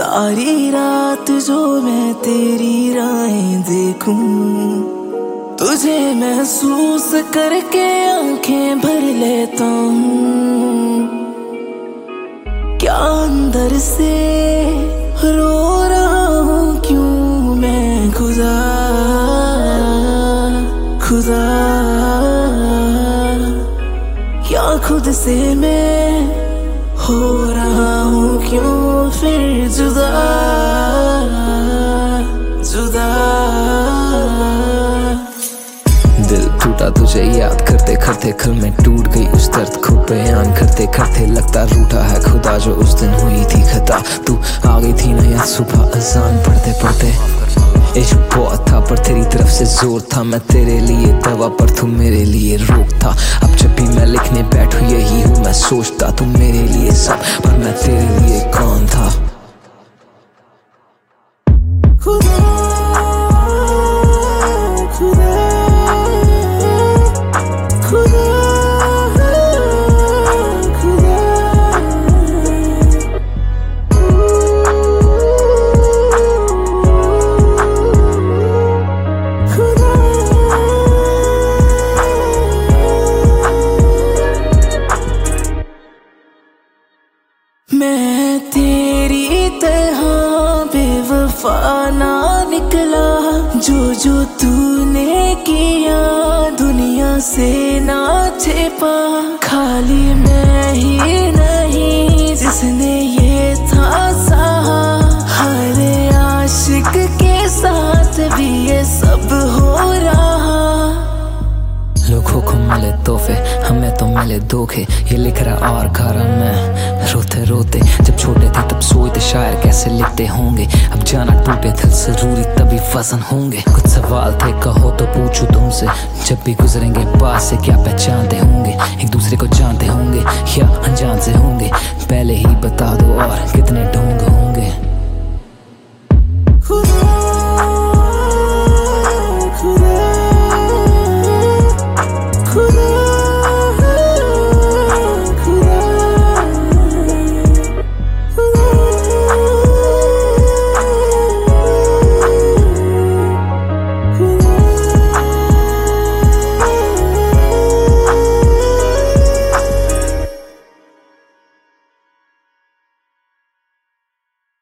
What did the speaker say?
सारी रात जो मैं तेरी राहें देखूं, तुझे महसूस करके आंखें भर लेता हूँ। क्या अंदर से रो रहा हूँ, क्यों मैं खुदा खुदा, क्या खुद से मैं हो रहा हूँ, क्यों फिर जुदा जुदा। दिल टूटा तुझे याद करते करते, कल में टूट गई उस दर्द को बयान करते करते। लगता रूठा है खुदा जो उस दिन हुई थी खता, तू आ गई थी ना याद सुबह अजान पढ़ते पढ़ते। इश्क बहुत था पर तेरी तरफ से जोर था, मैं तेरे लिए दवा पर तू मेरे लिए रोग था। अब जब भी मैं लिखने बैठूं यही हूँ मैं सोचता, तू मेरे लिए सब पर मैं तेरे लिए कौन था। मैं तेरी तरह बेवफा ना निकला, जो जो तूने किया दुनिया से ना छिपा। खाली मैं ही नहीं जिसने ये था सहा, हर आशिक के साथ भी ये सब हो रहा। लोगों को मिले तोहफे, हमें तो मिले धोखे, ये लिख रहा और गा रहा मैं रोते रोते। जब छोटे थे तब सोचते शायर कैसे लिखते होंगे, अब जाना टूटे दिल जरूरी तभी वजन होंगे। कुछ सवाल थे कहो तो पूछूं तुमसे, जब भी गुजरेंगे पास से क्या पहचानते होंगे, एक दूसरे को जानते होंगे या अनजान से होंगे। पहले ही बता दो और कितने ढोंग होंगे।